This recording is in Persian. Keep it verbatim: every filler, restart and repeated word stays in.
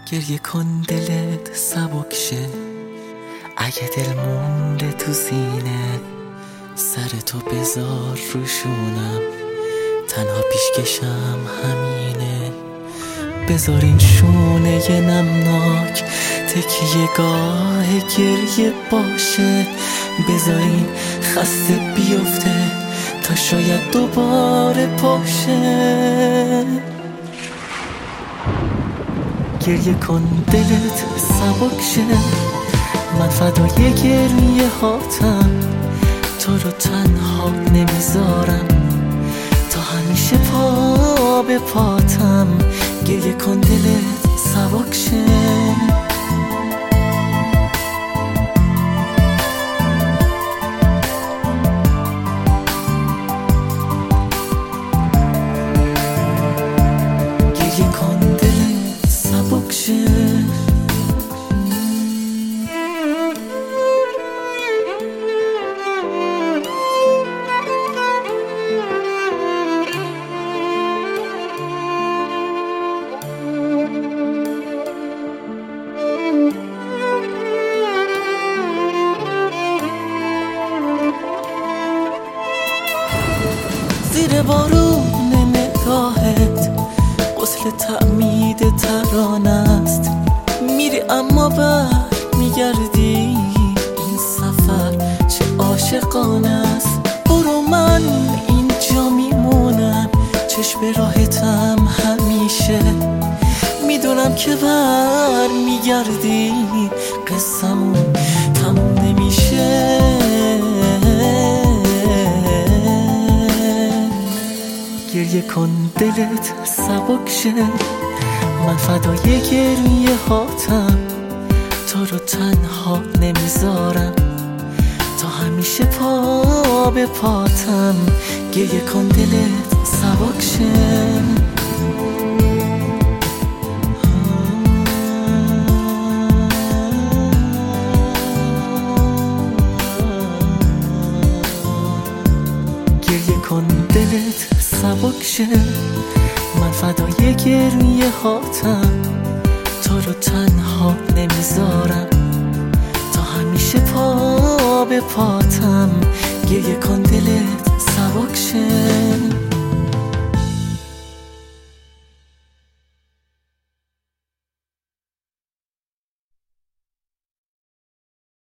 گریه کن دلت سبک شه، اگه دل مونده تو سینه سر تو بذار روشونم، تنها پیشکشم همینه. بذار این شونه ی نمناک تکیه گاه گریه باشه، بذار این خسته بیفته تا شاید دوباره پاشه. گریه کن دلت سبک شه، من فدای گریه هاتم، تو رو تنها نمیذارم، تا همیشه پا به پاتم. گریه کن دلت سبک شه. گریه کن دلت سبک شه. زیر بارون نگاهت غسل تعمید ترانه است، میری اما بر میگردی، این سفر چه عاشقانه است. برو من اینجا میمونم، چشم راحتم همیشه، میدونم که بر میگردی، قصمون تموم نمیشه. گریه کن دلت سبک شه، من فدای گریه هاتم، تو رو تنها نمیذارم، تا همیشه پا به پاتم. گریه کن دلت سبک شه. گریه کن دلت سبک شه، من فدای گریه هاتم، تو رو تنها نمیذارم، تا همیشه پا به پاتم. گریه کن دلت سبک شه.